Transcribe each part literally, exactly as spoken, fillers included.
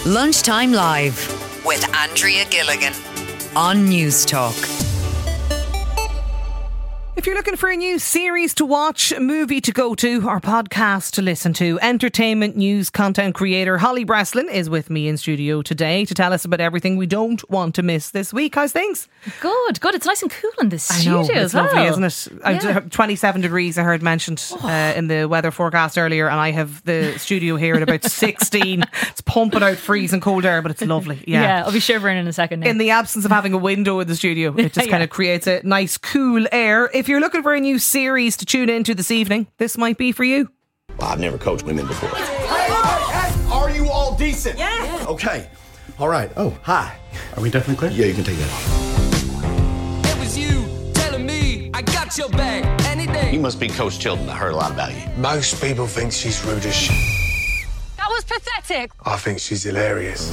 Lunchtime Live with Andrea Gilligan on News Talk. If you're looking for a new series to watch, a movie to go to, or podcast to listen to, entertainment news content creator Holly Breslin is with me in studio today to tell us about everything we don't want to miss this week. How's things? Good, good. It's nice and cool in this I studio know, it's as well. lovely, isn't it? Yeah. twenty-seven degrees I heard mentioned uh, in the weather forecast earlier, and I have the studio here at about sixteen. It's pumping out freezing cold air, but it's lovely. Yeah, yeah, I'll be shivering in a second now. In the absence of having a window in the studio, it just Yeah. kind of creates a nice cool air. If you're looking for a new series to tune into this evening, this might be for you. Well, I've never coached women before. Hey, hey, hey, are you all decent? Yeah. Okay. All right. Oh, hi. Are we definitely clear? Yeah, you can take that off. It was you telling me I got your back any day. You must be Coach Chilton. I heard a lot about you. Most people think she's rude as sh**. That was pathetic. I think she's hilarious.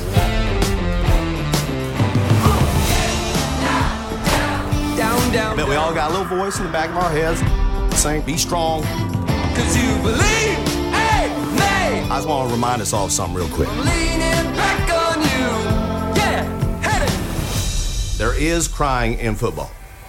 Down, down, Bet we all got a little voice in the back of our heads saying, be strong. cause you believe, hey, me. I just want to remind us all of something real quick. Leaning back on you. Yeah, hit it. There is crying in football.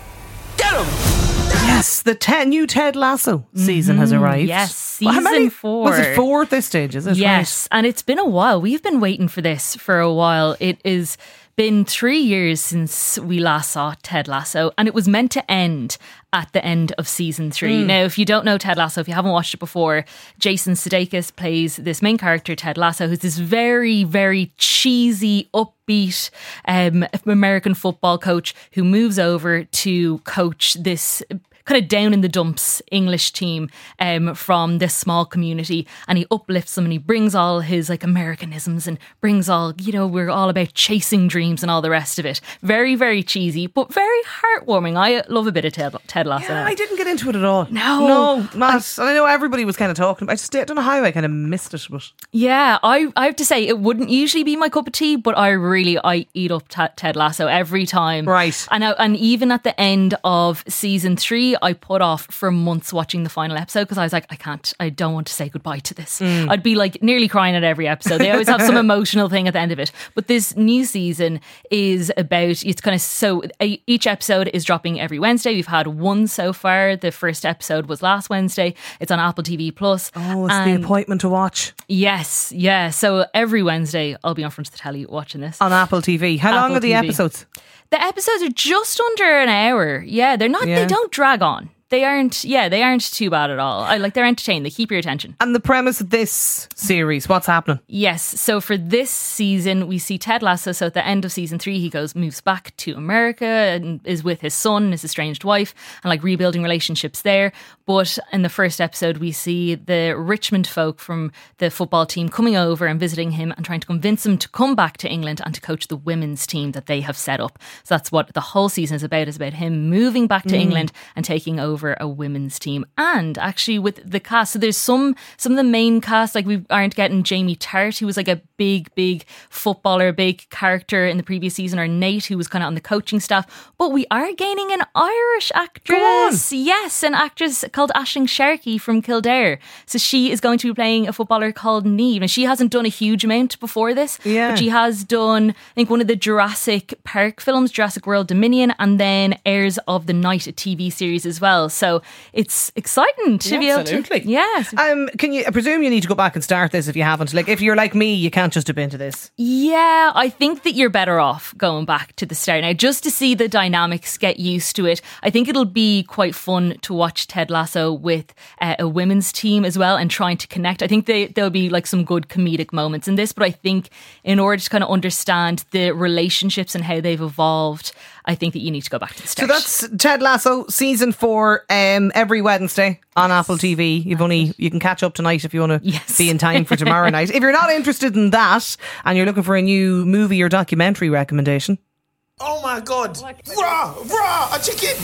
Get him. Yes, the te- new Ted Lasso season has arrived. Yes, Well, how season many- four. Was it four at this stage? Is it? Yes, and it's been a while. We've been waiting for this for a while. It has been three years since we last saw Ted Lasso, and it was meant to end at the end of season three. Mm. Now, if you don't know Ted Lasso, if you haven't watched it before, Jason Sudeikis plays this main character, Ted Lasso, who's this very, very cheesy, upbeat um, American football coach who moves over to coach this kind of down in the dumps English team um, from this small community, and he uplifts them and he brings all his like Americanisms and brings all, you know, we're all about chasing dreams and all the rest of it. Very, very cheesy, but very heartwarming. I love a bit of Ted, Ted Lasso. Yeah, I didn't get into it at all. No. No, not. I, I know everybody was kind of talking about it. I just I don't know how I kind of missed it. But Yeah, I, I have to say it wouldn't usually be my cup of tea, but I really, I eat up t- Ted Lasso every time. Right. And, I, and even at the end of season three, I put off for months watching the final episode because I was like, I can't, I don't want to say goodbye to this. Mm. I'd be like nearly crying at every episode. They always have some emotional thing at the end of it. But this new season is about, it's kind of so, each episode is dropping every Wednesday. We've had one so far. The first episode was last Wednesday. It's on Apple T V Plus. oh, it's And the appointment to watch yes, yeah. So every Wednesday I'll be on front of the telly watching this. on Apple T V. How long Apple are the T V. episodes? The episodes are just under an hour. Yeah, they're not, Yeah. they don't drag on. They aren't, yeah, they aren't too bad at all. I like, they're entertaining. They keep your attention. And the premise of this series, what's happening? Yes. So for this season, we see Ted Lasso. So at the end of season three, he goes, moves back to America and is with his son, his estranged wife, and like rebuilding relationships there. But in the first episode, we see the Richmond folk from the football team coming over and visiting him and trying to convince him to come back to England and to coach the women's team that they have set up. So that's what the whole season is about, is about him moving back to Mm. England and taking over a women's team. And actually with the cast, so there's some some of the main cast, like we aren't getting Jamie Tart, who was like a big big footballer, big character in the previous season, or Nate, who was kind of on the coaching staff, but we are gaining an Irish actress. Yes, an actress called Aisling Sharkey from Kildare. So she is going to be playing a footballer called Niamh, and she hasn't done a huge amount before this, Yeah. but she has done, I think, one of the Jurassic Park films, Jurassic World Dominion, and then Heirs of the Night, a T V series as well. So it's exciting to Yeah, be able absolutely. to. Yes. Um, can you? I presume you need to go back and start this if you haven't. Like, if you're like me, you can't just dip into this. Yeah, I think that you're better off going back to the start now, just to see the dynamics, get used to it. I think it'll be quite fun to watch Ted Lasso with uh, a women's team as well and trying to connect. I think they, there'll be like some good comedic moments in this, but I think in order to kind of understand the relationships and how they've evolved, I think that you need to go back to the So start. that's Ted Lasso season four, um, every Wednesday on Apple T V. You've only you can catch up tonight if you want to Yes. be in time for tomorrow night. If you're not interested in that and you're looking for a new movie or documentary recommendation, Oh my God. Rah, rah, a chicken.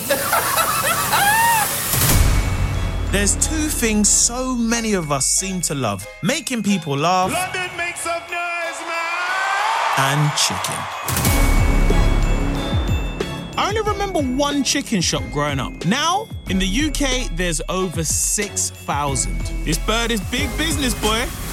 There's two things so many of us seem to love: making people laugh. London makes some noise, man. And chicken. I only remember one chicken shop growing up. Now, in the U K, there's over six thousand. This bird is big business, boy.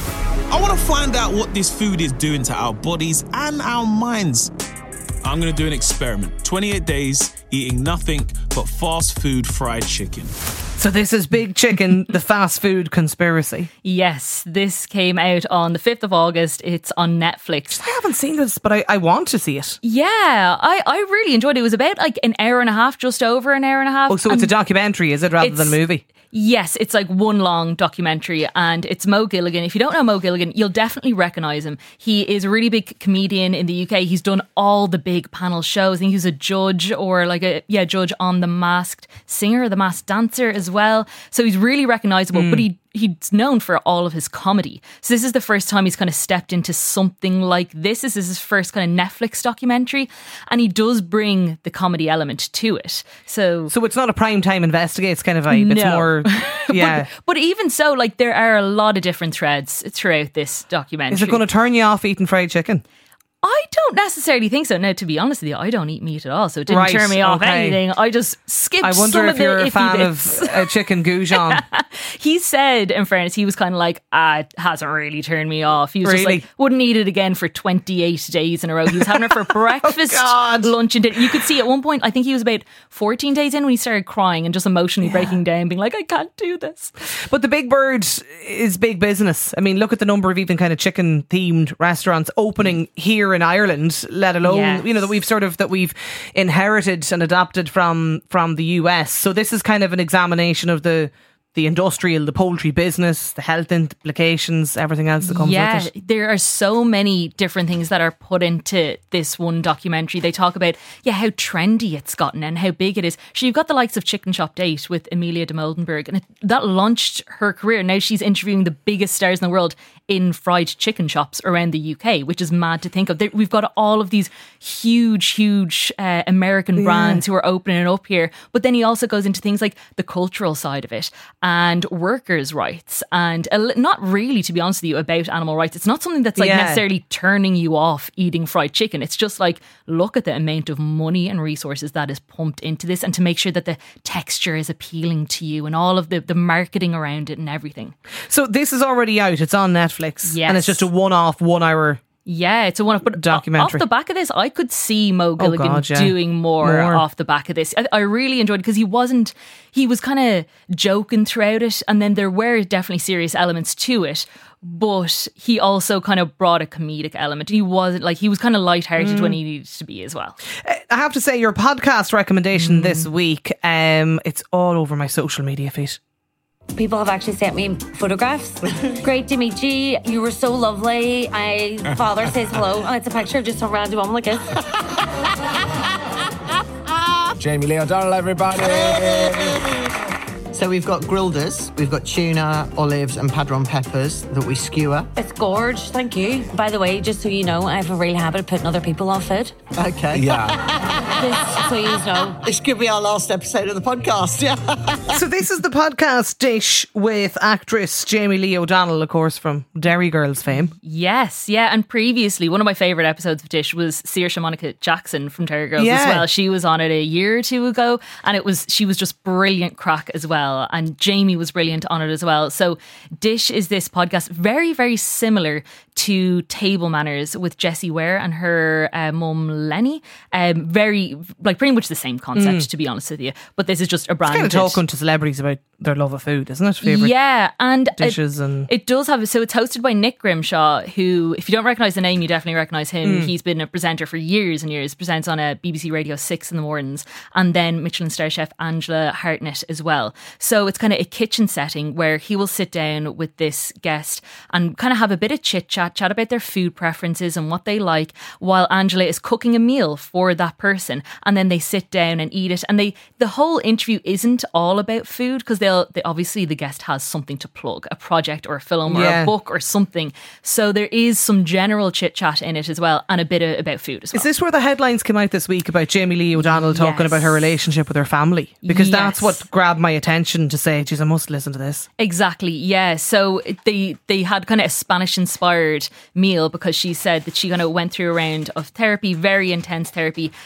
I want to find out what this food is doing to our bodies and our minds. I'm going to do an experiment. twenty-eight days eating nothing but fast food fried chicken. So this is Big Chicken, the fast food conspiracy. Yes, this came out on the fifth of August. It's on Netflix. I haven't seen this, but I, I want to see it. Yeah, I, I really enjoyed it. It was about like an hour and a half, just over an hour and a half. Oh, so it's a documentary, is it, rather than a movie? Yes, it's like one long documentary, and it's Mo Gilligan. If you don't know Mo Gilligan, you'll definitely recognise him. He is a really big comedian in the U K. He's done all the big panel shows. I think he was a judge or like a yeah judge on The Masked Singer, The Masked Dancer as well. So he's really recognisable, mm. but he he's known for all of his comedy. So this is the first time he's kind of stepped into something like this. This is his first kind of Netflix documentary, and he does bring the comedy element to it. So so it's not a primetime investigates kind of vibe. No. It's more, yeah. but, but even so, like there are a lot of different threads throughout this documentary. Is it going to turn you off eating fried chicken? I don't necessarily think so. Now, to be honest with you, I don't eat meat at all, so it didn't right, turn me off okay. anything. I just skipped I wonder some if of you're the a fan bits. of uh, chicken goujon. He said, in fairness, he was kind of like, ah, it hasn't really turned me off. He was really? just like, wouldn't eat it again for twenty-eight days in a row. He was having it for breakfast, oh lunch and dinner. You could see at one point, I think he was about fourteen days in when he started crying and just emotionally yeah. breaking down, being like, I can't do this. But the Big Bird is big business. I mean, look at the number of even kind of chicken themed restaurants opening here in Ireland, let alone yes. you know that we've sort of that we've inherited and adapted from from the U S. So this is kind of an examination of the the industrial, the poultry business, the health implications, everything else that comes yeah, with it. There are so many different things that are put into this one documentary. They talk about yeah how trendy it's gotten and how big it is. So you've got the likes of Chicken Shop Date with Amelia de Moldenberg, and it, that launched her career. Now she's interviewing the biggest stars in the world in fried chicken shops around the U K, which is mad to think of. They, we've got all of these huge, huge uh, American brands yeah. who are opening up here. But then he also goes into things like the cultural side of it and workers' rights, and a, not really, to be honest with you, about animal rights. It's not something that's like yeah. necessarily turning you off eating fried chicken. It's just like, look at the amount of money and resources that is pumped into this, and to make sure that the texture is appealing to you and all of the, the marketing around it and everything. So this is already out. It's on Netflix. Yes. And it's just a one-off, one-hour Yeah, it's a one-off. But documentary. Off the back of this, I could see Mo Gilligan oh God, yeah. doing more, more off the back of this. I, I really enjoyed it because he wasn't, he was kind of joking throughout it, and then there were definitely serious elements to it. But he also kind of brought a comedic element. He wasn't like, he was kind of lighthearted mm. when he needed to be as well. I have to say, your podcast recommendation mm. this week, um, it's all over my social media feed. People have actually sent me photographs. Great to meet you. You were so lovely. My father says hello, and it's a picture of just some random woman like this. Jamie Lee O'Donnell, everybody. So we've got grilders, we've got tuna, olives and padron peppers that we skewer. It's gorge, thank you. By the way, just so you know, I have a real habit of putting other people off food. Okay. Yeah. Just so you know. This could be our last episode of the podcast, yeah. So this is the podcast dish with actress Jamie Lee O'Donnell, of course, from Derry Girls fame. Yes, yeah. And previously, one of my favourite episodes of Dish was Saoirse Monica Jackson from Derry Girls yeah. as well. She was on it a year or two ago, and it was she was just brilliant crack as well. And Jamie was brilliant on it as well. So Dish is this podcast very, very similar to Table Manners with Jessie Ware and her uh, mum Lenny. Um, very, like pretty much the same concept, mm. to be honest with you. But this is just a brand. It's kind of talking to celebrities about their love of food, isn't it? Favourite yeah, and dishes it, and it does have. So it's hosted by Nick Grimshaw, who, if you don't recognise the name, you definitely recognise him. Mm. He's been a presenter for years and years. Presents on a B B C Radio Six in the mornings, and then Michelin star chef Angela Hartnett as well. So it's kind of a kitchen setting where he will sit down with this guest and kind of have a bit of chit chat, chat about their food preferences and what they like, while Angela is cooking a meal for that person, and then they sit down and eat it. And they, the whole interview isn't all about food, because they'll, they, obviously the guest has something to plug, a project or a film or yeah. a book or something. So there is some general chit chat in it as well, and a bit of, about food as well. Is this where the headlines came out this week about Jamie Lee O'Donnell talking yes. about her relationship with her family? Because yes. that's what grabbed my attention to say, geez, I must listen to this. Exactly, yeah. So they they had kind of a Spanish inspired meal, because she said that she kind of went through a round of therapy, very intense therapy, and she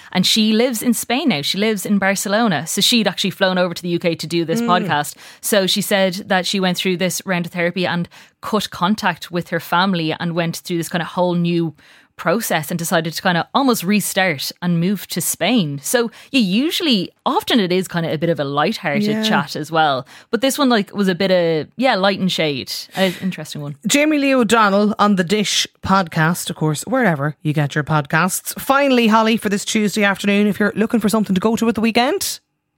she lives in Spain now. She lives in Barcelona. So she'd actually flown over to the U K to do this mm. podcast. So she said that she went through this round of therapy and cut contact with her family and went through this kind of whole new process and decided to kind of almost restart and move to Spain. So you usually, often it is kind of a bit of a lighthearted yeah. chat as well. But this one like was a bit of, yeah, light and shade. An interesting one. Jamie Lee O'Donnell on the Dish podcast, of course, wherever you get your podcasts. Finally, Holly, for this Tuesday afternoon, if you're looking for something to go to at the weekend.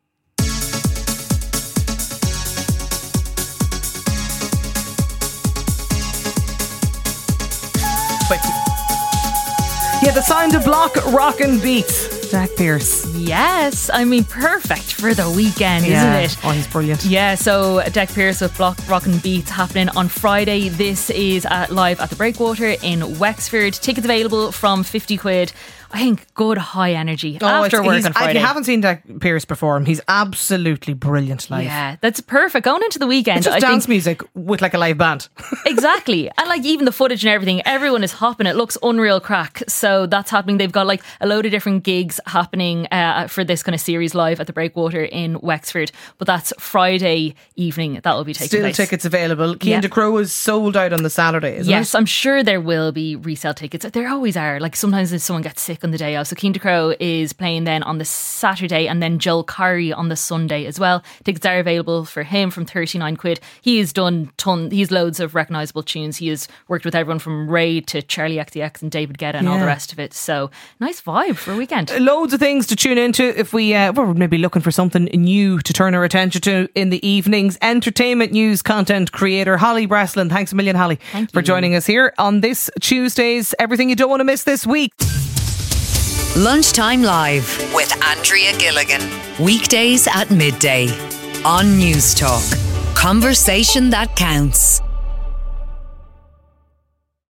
But yeah, the sound of block, rock and beats. Jack Pearce. Yes, I mean, perfect for the weekend, yeah. isn't it? Oh, he's brilliant. Yeah, so Jack Pearce with Block, Rock and Beats happening on Friday. This is at, live at the Breakwater in Wexford. Tickets available from fifty quid. I think good high energy oh, after work on Friday. If you haven't seen Jack Pearce perform, he's absolutely brilliant live. Yeah, that's perfect. Going into the weekend, it's just I dance think, music with like a live band. Exactly. And like even the footage and everything, everyone is hopping. It looks unreal crack. So that's happening. They've got like a load of different gigs happening uh, for this kind of series live at the Breakwater in Wexford. But that's Friday evening that will be taking Still place. Still tickets available. Cian de Crow is sold out on the Saturday, isn't yes, it? I'm sure there will be resale tickets. There always are. Like sometimes if someone gets sick on the day of. So Cian de Crow is playing then on the Saturday and then Joel Corry on the Sunday as well. Tickets are available for him from thirty-nine quid. He has done ton, he's loads of recognisable tunes. He has worked with everyone from Ray to Charlie X C X and David Guetta and yeah. all the rest of it. So nice vibe for a weekend. Loads of things to tune into if we, uh, we're maybe looking for something new to turn our attention to in the evenings. Entertainment news content creator Holly Breslin. Thanks a million, Holly, Thank for you. joining us here on this Tuesday's Everything You Don't Want to Miss This Week. Lunchtime Live with Andrea Gilligan. Weekdays at midday on News Talk. Conversation that counts.